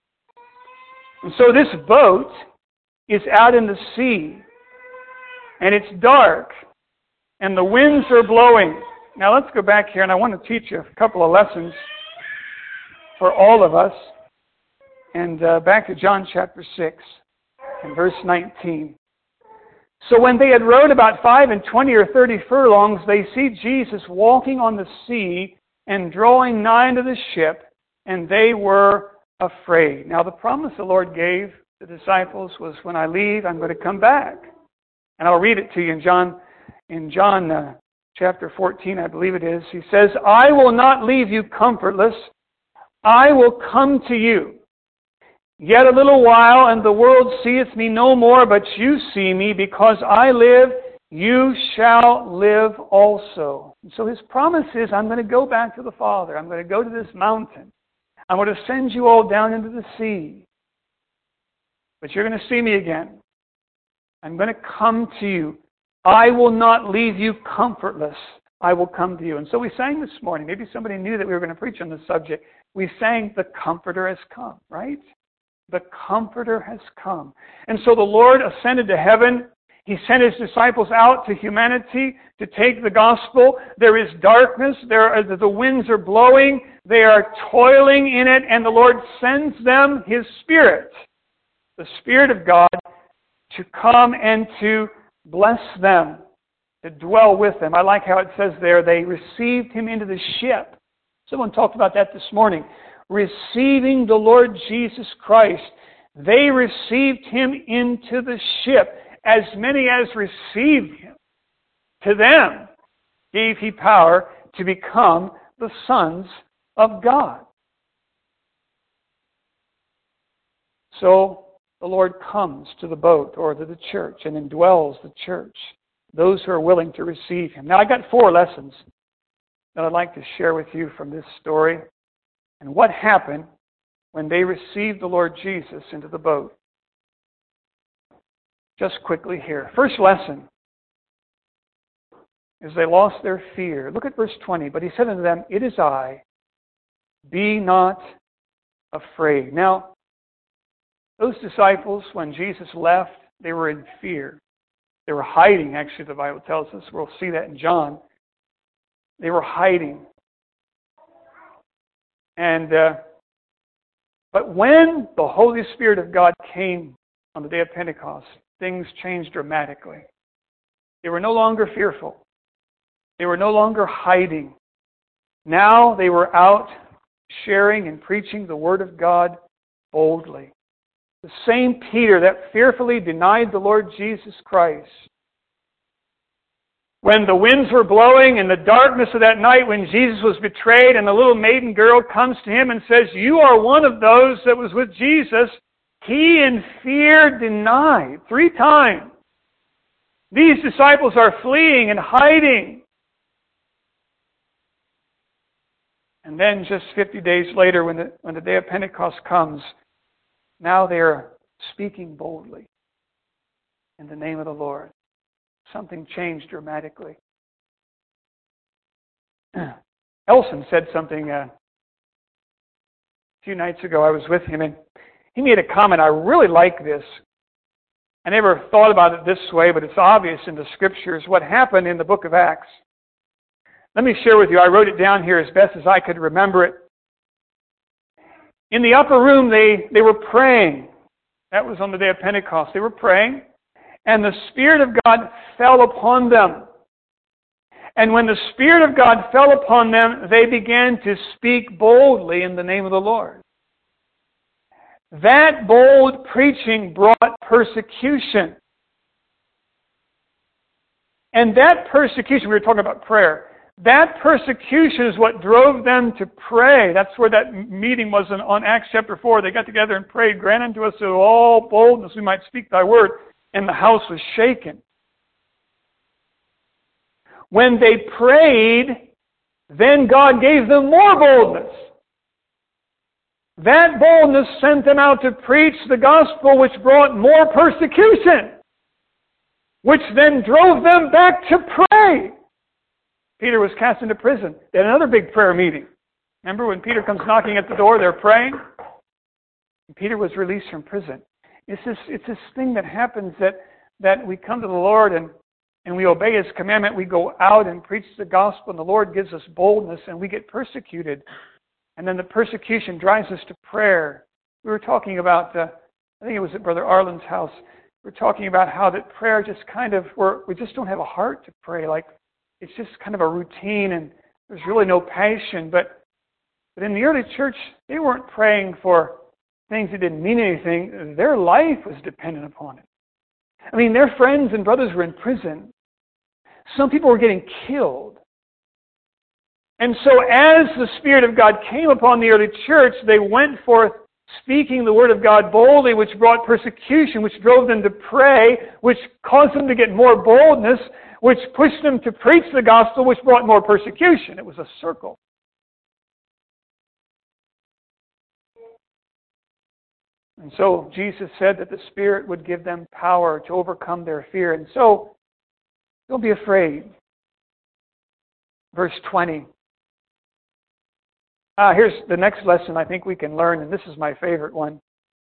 S1: And so this boat is out in the sea, and it's dark, and the winds are blowing. Now let's go back here, and I want to teach you a couple of lessons for all of us. And back to John chapter 6 and verse 19. So when they had rowed about 25 or 30 furlongs, they see Jesus walking on the sea and drawing nigh unto the ship, and they were afraid. Now the promise the Lord gave the disciples was, when I leave, I'm going to come back. And I'll read it to you in John chapter 14, I believe it is. He says, I will not leave you comfortless. I will come to you. Yet a little while, and the world seeth me no more, but you see me. Because I live, you shall live also. And so His promise is, I'm going to go back to the Father. I'm going to go to this mountain. I'm going to send you all down into the sea. But you're going to see me again. I'm going to come to you. I will not leave you comfortless. I will come to you. And so we sang this morning. Maybe somebody knew that we were going to preach on this subject. We sang, the Comforter has come, right? The Comforter has come. And so the Lord ascended to heaven. He sent His disciples out to humanity to take the gospel. There is darkness. The winds are blowing. They are toiling in it. And the Lord sends them His Spirit, the Spirit of God, to come and to bless them, to dwell with them. I like how it says there, they received Him into the ship. Someone talked about that this morning. Receiving the Lord Jesus Christ, they received Him into the ship. As many as received Him, to them gave He power to become the sons of God. So the Lord comes to the boat or to the church and indwells the church. those who are willing to receive Him. Now, I got 4 lessons that I'd like to share with you from this story and what happened when they received the Lord Jesus into the boat. Just quickly here. First lesson is they lost their fear. Look at verse 20. But He said unto them, It is I, be not afraid. Now, those disciples, when Jesus left, they were in fear. They were hiding, actually, the Bible tells us. We'll see that in John. They were hiding. But when the Holy Spirit of God came on the day of Pentecost, things changed dramatically. They were no longer fearful. They were no longer hiding. Now they were out sharing and preaching the Word of God boldly. The same Peter that fearfully denied the Lord Jesus Christ. When the winds were blowing in the darkness of that night when Jesus was betrayed and the little maiden girl comes to him and says, You are one of those that was with Jesus, he in fear denied 3 times. These disciples are fleeing and hiding. And then just 50 days later when the day of Pentecost comes, now they are speaking boldly in the name of the Lord. Something changed dramatically. Elson said something a few nights ago. I was with him and he made a comment. I really like this. I never thought about it this way, but it's obvious in the Scriptures what happened in the book of Acts. Let me share with you. I wrote it down here as best as I could remember it. In the upper room, they were praying. That was on the day of Pentecost. They were praying. And the Spirit of God fell upon them. And when the Spirit of God fell upon them, they began to speak boldly in the name of the Lord. That bold preaching brought persecution. And that persecution, we were talking about prayer, that persecution is what drove them to pray. That's where that meeting was on Acts chapter 4. They got together and prayed, Grant unto us all boldness we might speak thy word. And the house was shaken. When they prayed, then God gave them more boldness. That boldness sent them out to preach the gospel, which brought more persecution, which then drove them back to pray. Peter was cast into prison. They had another big prayer meeting. Remember when Peter comes knocking at the door, they're praying? And Peter was released from prison. It's this thing that happens that we come to the Lord and we obey His commandment. We go out and preach the gospel, and the Lord gives us boldness, and we get persecuted. And then the persecution drives us to prayer. We were talking about, I think it was at Brother Arlen's house, we were talking about how that prayer just kind of, we just don't have a heart to pray. Like, it's just kind of a routine, and there's really no passion. But in the early church, they weren't praying for things that didn't mean anything. Their life was dependent upon it. I mean, their friends and brothers were in prison. Some people were getting killed. And so as the Spirit of God came upon the early church, they went forth speaking the Word of God boldly, which brought persecution, which drove them to pray, which caused them to get more boldness, which pushed them to preach the gospel, which brought more persecution. It was a circle. And so Jesus said that the Spirit would give them power to overcome their fear. And so, don't be afraid. Verse 20. Here's the next lesson I think we can learn, and this is my favorite one.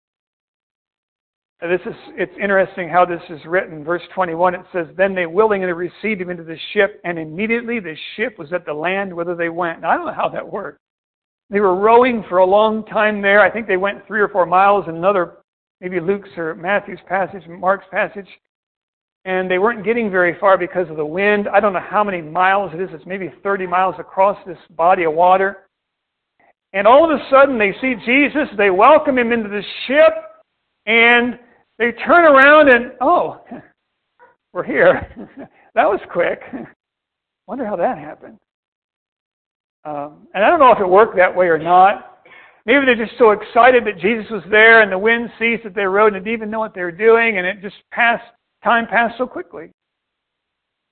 S1: It's interesting how this is written. Verse 21, it says, Then they willingly received him into the ship, and immediately the ship was at the land whither they went. Now, I don't know how that worked. They were rowing for a long time there. I think they went 3 or 4 miles in another, maybe Luke's or Matthew's passage, Mark's passage. And they weren't getting very far because of the wind. I don't know how many miles it is. It's maybe 30 miles across this body of water. And all of a sudden they see Jesus. They welcome him into the ship. And they turn around and, oh, we're here. That was quick. Wonder how that happened. And I don't know if it worked that way or not. Maybe they're just so excited that Jesus was there and the wind ceased that they rode and didn't even know what they were doing, and it just time passed so quickly.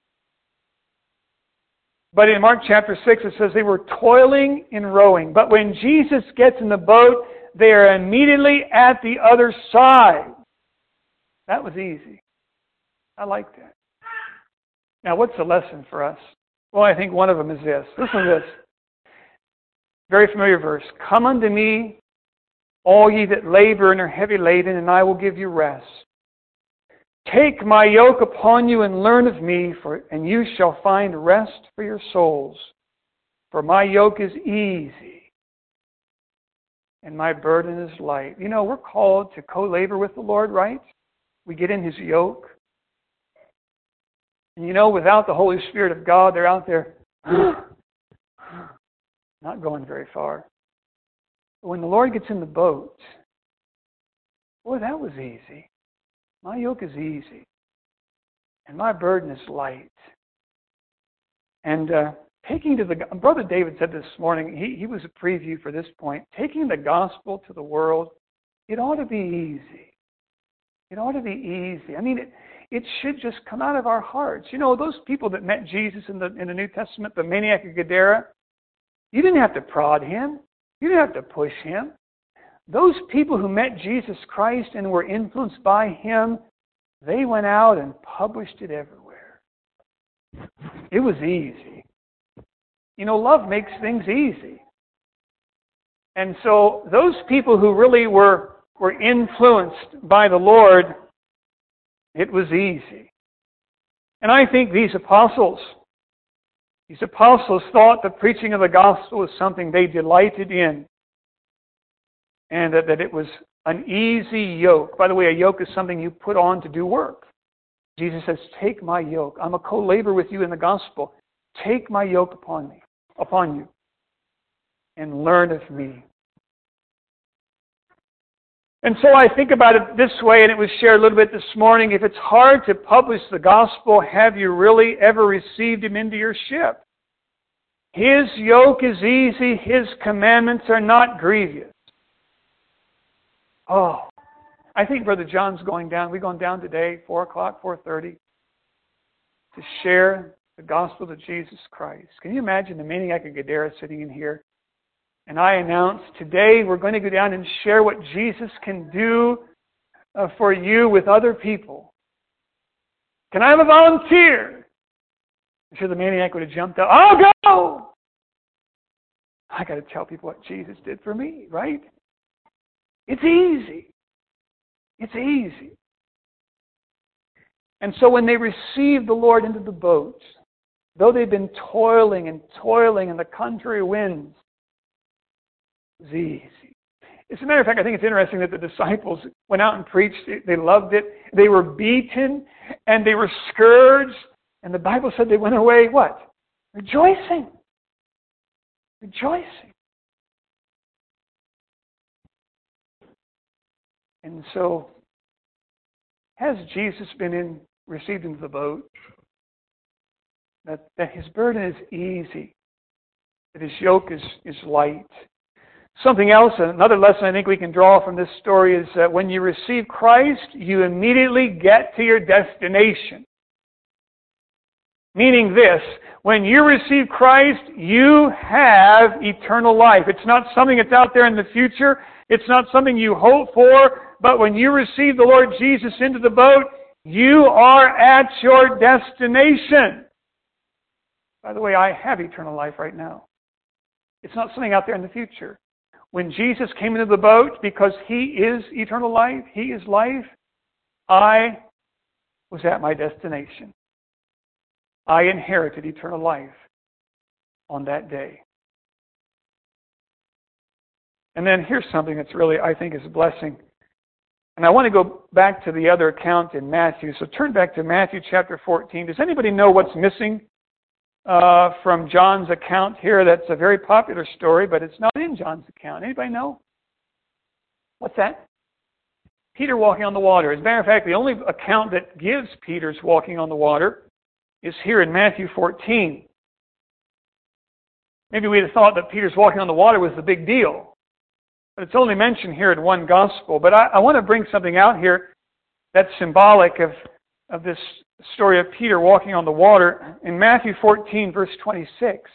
S1: But in Mark chapter 6, it says they were toiling in rowing. But when Jesus gets in the boat, they are immediately at the other side. That was easy. I like that. Now, what's the lesson for us? Well, I think one of them is this. Listen to this. Very familiar verse. Come unto me, all ye that labor and are heavy laden, and I will give you rest. Take my yoke upon you and learn of me, and you shall find rest for your souls. For my yoke is easy, and my burden is light. You know, we're called to co-labor with the Lord, right? We get in His yoke. And you know, without the Holy Spirit of God, they're out there not going very far. But when the Lord gets in the boat, boy, that was easy. My yoke is easy, and my burden is light. And Brother David said this morning, he was a preview for this point, taking the gospel to the world, it ought to be easy. It ought to be easy. I mean, it should just come out of our hearts. You know, those people that met Jesus in the New Testament, the maniac of Gadara, you didn't have to prod him. You didn't have to push him. Those people who met Jesus Christ and were influenced by Him, they went out and published it everywhere. It was easy. You know, love makes things easy. And so those people who really were influenced by the Lord, it was easy. And I think these apostles thought the preaching of the gospel was something they delighted in. And that it was an easy yoke. By the way, a yoke is something you put on to do work. Jesus says, take my yoke. I'm a co-laborer with you in the gospel. Take my yoke upon you, and learn of me. And so I think about it this way, and it was shared a little bit this morning. If it's hard to publish the gospel, have you really ever received Him into your ship? His yoke is easy. His commandments are not grievous. Oh, I think Brother John's going down. We're going down today, 4 o'clock, 4:30, to share the gospel of Jesus Christ. Can you imagine the maniac of Gadara sitting in here? And I announce, today we're going to go down and share what Jesus can do for you with other people. Can I have a volunteer? I'm sure the maniac would have jumped up. I'll go! I got to tell people what Jesus did for me, right? It's easy. It's easy. And so when they received the Lord into the boat, though they've been toiling in the contrary winds, it was easy. As a matter of fact, I think it's interesting that the disciples went out and preached. They loved it. They were beaten and they were scourged. And the Bible said they went away, what? Rejoicing. Rejoicing. And so, has Jesus been received into the boat? That His burden is easy. That His yoke is light. Something else, another lesson I think we can draw from this story is that when you receive Christ, you immediately get to your destination. Meaning this, when you receive Christ, you have eternal life. It's not something that's out there in the future. It's not something you hope for. But when you receive the Lord Jesus into the boat, you are at your destination. By the way, I have eternal life right now. It's not something out there in the future. When Jesus came into the boat, because He is eternal life, He is life, I was at my destination. I inherited eternal life on that day. And then here's something that's really, I think, is a blessing. And I want to go back to the other account in Matthew. So turn back to Matthew chapter 14. Does anybody know what's missing from John's account here? That's a very popular story, but it's not in John's account. Anybody know? What's that? Peter walking on the water. As a matter of fact, the only account that gives Peter's walking on the water is here in Matthew 14. Maybe we'd have thought that Peter's walking on the water was the big deal. But it's only mentioned here in one gospel. But I want to bring something out here that's symbolic of of this story of Peter walking on the water in Matthew 14, verse 26.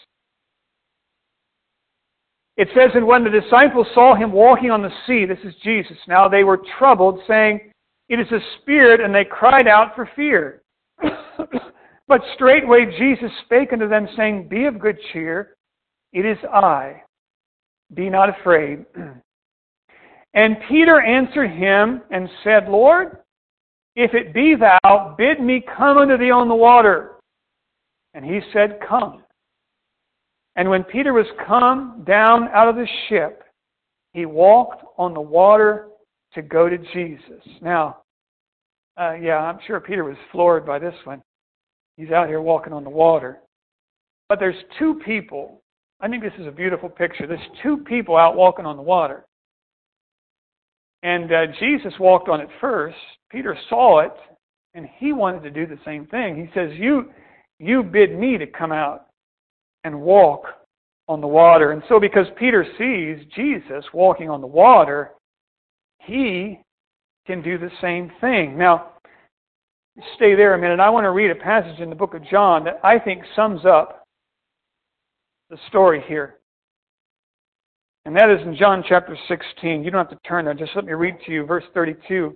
S1: It says, "And when the disciples saw him walking on the sea," this is Jesus now, "they were troubled, saying, 'It is a spirit,' and they cried out for fear. But straightway Jesus spake unto them, saying, 'Be of good cheer, it is I. Be not afraid.' And Peter answered him and said, 'Lord, if it be thou, bid me come unto thee on the water.' And he said, 'Come.' And when Peter was come down out of the ship, he walked on the water to go to Jesus." Now, I'm sure Peter was floored by this one. He's out here walking on the water. But there's two people. I think this is a beautiful picture. There's two people out walking on the water. And Jesus walked on it first. Peter saw it, and he wanted to do the same thing. He says, you bid me to come out and walk on the water. And so because Peter sees Jesus walking on the water, he can do the same thing. Now, stay there a minute. I want to read a passage in the book of John that I think sums up the story here. And that is in John chapter 16. You don't have to turn there. Just let me read to you verse 32.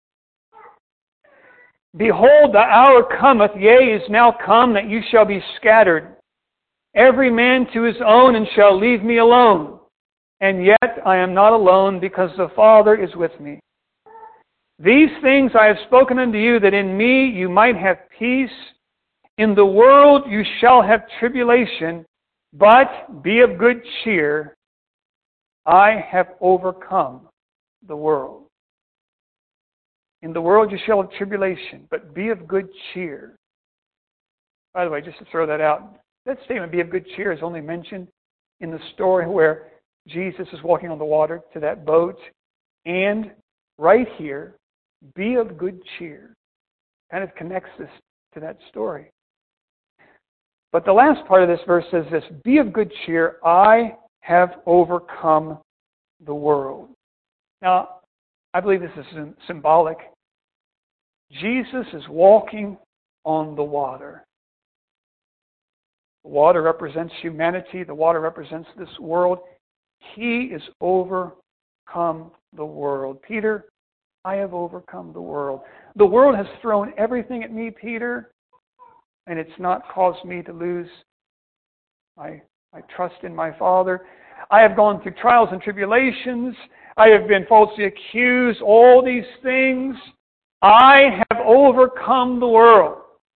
S1: "Behold, the hour cometh, yea, is now come, that you shall be scattered, every man to his own, and shall leave me alone. And yet I am not alone, because the Father is with me. These things I have spoken unto you, that in me you might have peace. In the world you shall have tribulation, but be of good cheer. I have overcome the world." In the world you shall have tribulation, but be of good cheer. By the way, just to throw that out, that statement, "be of good cheer," is only mentioned in the story where Jesus is walking on the water to that boat. And right here, "be of good cheer" kind of connects this to that story. But the last part of this verse says this, "Be of good cheer, I have overcome the world." Now, I believe this is symbolic. Jesus is walking on the water. The water represents humanity. The water represents this world. He is overcome the world. "Peter, I have overcome the world. The world has thrown everything at me, Peter, and it's not caused me to lose my trust in my Father. I have gone through trials and tribulations. I have been falsely accused. All these things. I have overcome the world.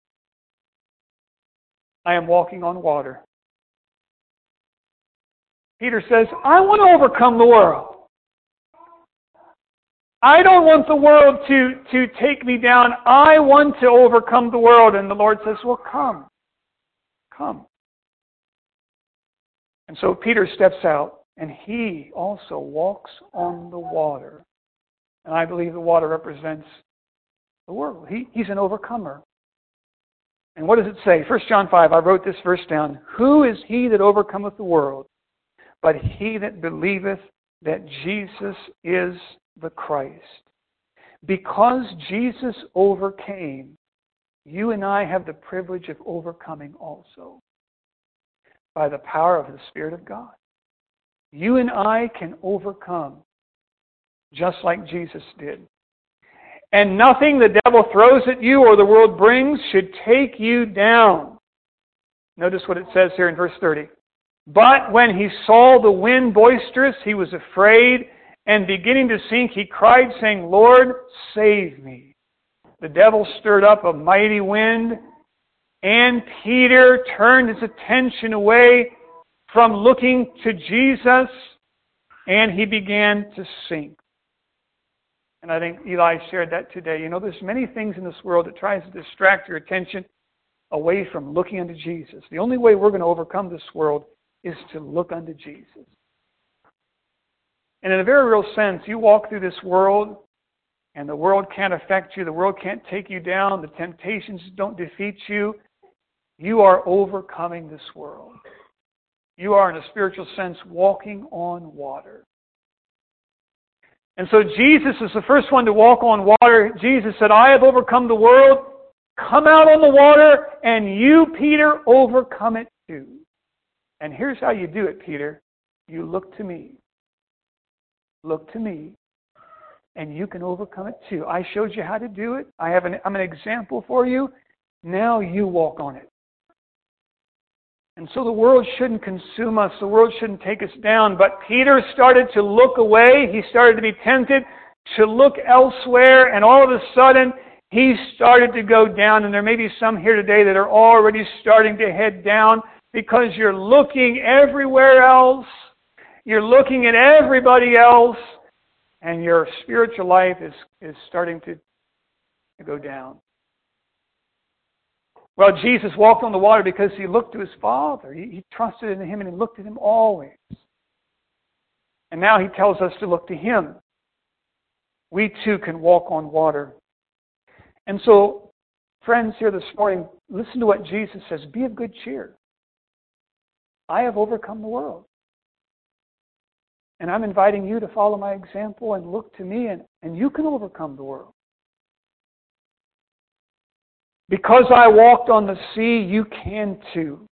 S1: I am walking on water." Peter says, "I want to overcome the world. I don't want the world to take me down. I want to overcome the world." And the Lord says, "Well, come. Come." And so Peter steps out, and he also walks on the water. And I believe the water represents the world. He's an overcomer. And what does it say? 1 John 5, I wrote this verse down. "Who is he that overcometh the world, but he that believeth that Jesus is the Christ?" Because Jesus overcame, you and I have the privilege of overcoming also, by the power of the Spirit of God. You and I can overcome just like Jesus did. And nothing the devil throws at you or the world brings should take you down. Notice what it says here in verse 30. "But when he saw the wind boisterous, he was afraid, and beginning to sink, he cried, saying, Lord, save me. The devil stirred up a mighty wind, and Peter turned his attention away from looking to Jesus, and he began to sink." And I think Eli shared that today. You know, there's many things in this world that tries to distract your attention away from looking unto Jesus. The only way we're going to overcome this world is to look unto Jesus. And in a very real sense, you walk through this world, and the world can't affect you. The world can't take you down. The temptations don't defeat you. You are overcoming this world. You are, in a spiritual sense, walking on water. And so Jesus is the first one to walk on water. Jesus said, "I have overcome the world." come out on the water, and you, Peter, overcome it too. And here's how you do it, Peter. You look to me. Look to me. And you can overcome it too. I showed you how to do it. I'm an example for you. Now you walk on it. And so the world shouldn't consume us. The world shouldn't take us down. But Peter started to look away. He started to be tempted to look elsewhere. And all of a sudden, he started to go down. And there may be some here today that are already starting to head down because you're looking everywhere else. You're looking at everybody else. And your spiritual life is starting to go down. Well, Jesus walked on the water because He looked to His Father. He trusted in Him and He looked at Him always. And now He tells us to look to Him. We too can walk on water. And so, friends here this morning, listen to what Jesus says. Be of good cheer. I have overcome the world. And I'm inviting you to follow my example and look to me, and you can overcome the world. Because I walked on the sea, you can too.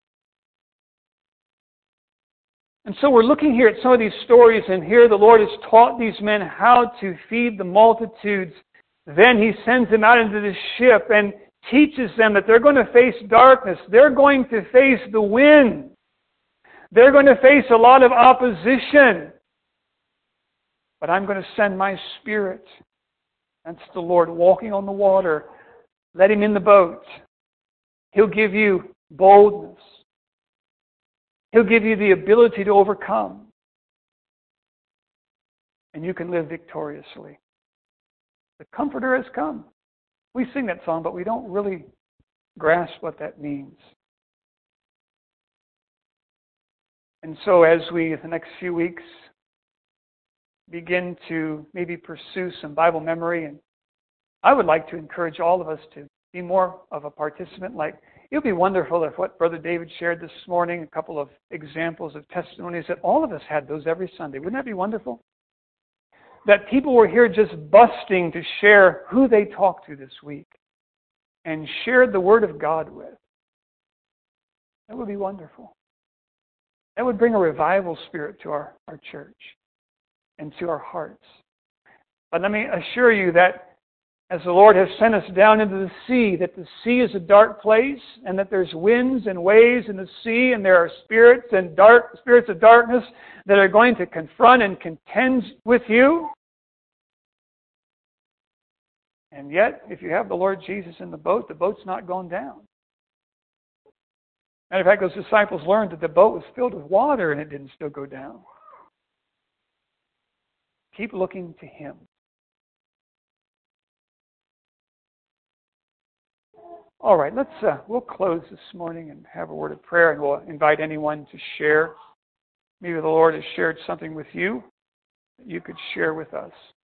S1: And so we're looking here at some of these stories, and here the Lord has taught these men how to feed the multitudes. Then He sends them out into the ship and teaches them that they're going to face darkness. They're going to face the wind. They're going to face a lot of opposition. But I'm going to send my Spirit. That's the Lord walking on the water. Let Him in the boat. He'll give you boldness. He'll give you the ability to overcome. And you can live victoriously. The Comforter has come. We sing that song, but we don't really grasp what that means. And so as we, the next few weeks, begin to maybe pursue some Bible memory, and I would like to encourage all of us to be more of a participant. Like, it would be wonderful if what Brother David shared this morning, a couple of examples of testimonies, that all of us had those every Sunday. Wouldn't that be wonderful? That people were here just busting to share who they talked to this week and shared the Word of God with. That would be wonderful. That would bring a revival spirit to our church and to our hearts. But let me assure you that as the Lord has sent us down into the sea, that the sea is a dark place, and that there's winds and waves in the sea, and there are spirits of darkness that are going to confront and contend with you. And yet, if you have the Lord Jesus in the boat's not going down. Matter of fact, those disciples learned that the boat was filled with water and it didn't still go down. Keep looking to Him. All right, we'll close this morning and have a word of prayer, and we'll invite anyone to share. Maybe the Lord has shared something with you that you could share with us.